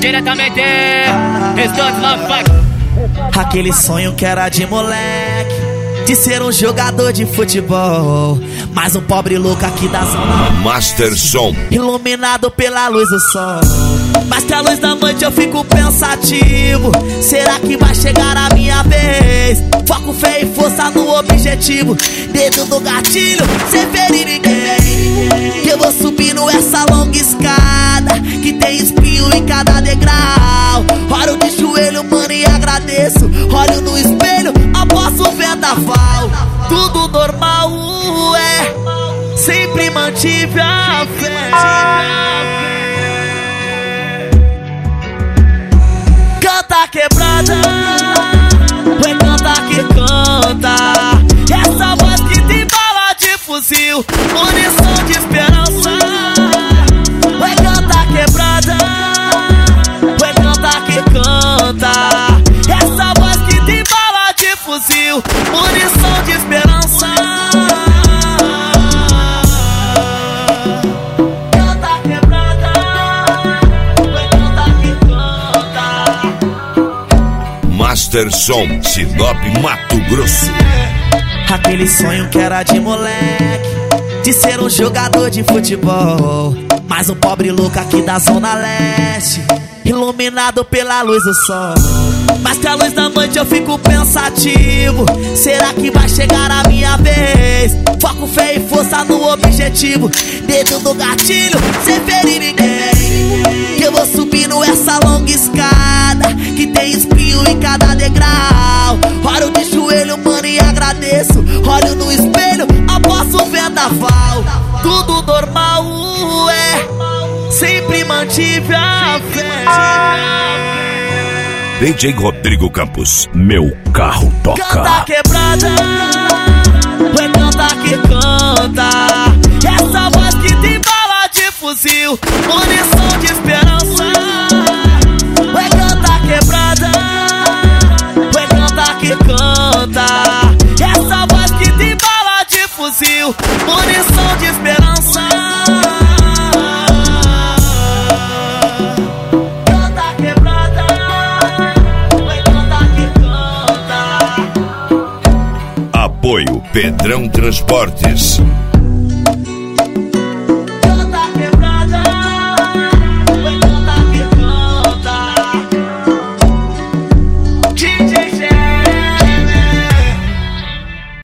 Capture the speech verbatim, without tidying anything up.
diretamente Restantes Love Pack. Aquele sonho que era de moleque, de ser um jogador de futebol, mas um pobre louco aqui da zona. Master Som, iluminado pela luz do sol. Mas que a luz da noite eu fico pensativo, será que vai chegar a minha vez? Foco, fé e força no objetivo, dedo no gatilho, sem ferir ninguém. Que eu vou subindo essa longa escada, que tem espinho em cada degrau. Oro de joelho, mano, e agradeço. Olho no espelho, após o vendaval. Tudo normal, é, sempre mantive a fé. Canta quebrada, vai cantar que canta. Essa voz que tem bala de fuzil, munição de esperança. Vai cantar quebrada, vai cantar que canta. Essa voz que tem bala de fuzil, munição de esperança. Canta quebrada, vai cantar que canta. Master Som, Sinop, Mato Grosso. Aquele sonho que era de moleque, de ser um jogador de futebol, mas um pobre louco aqui da zona leste, iluminado pela luz do sol. Mas que a luz da noite eu fico pensativo, será que vai chegar a minha vez? Foco, fé e força no objetivo, dedo no gatilho, sem ferir ninguém. Que eu vou subindo essa longa escada, que tem espinho em cada degrau. Oro de joelho, mano, e agradeço. Olho no espelho, após o vendaval. Tudo normal, é, sempre mantive a fé. D J Rodrigo Campos, meu carro toca. Canta quebrada, vai cantar que canta. Essa voz que tem bala de fuzil, munição de esperança. Vai cantar quebrada, vai cantar que canta. Essa voz que tem bala de fuzil, munição de esperança. Canta quebrada, vai cantar que canta. Apoio Pedrão Transportes.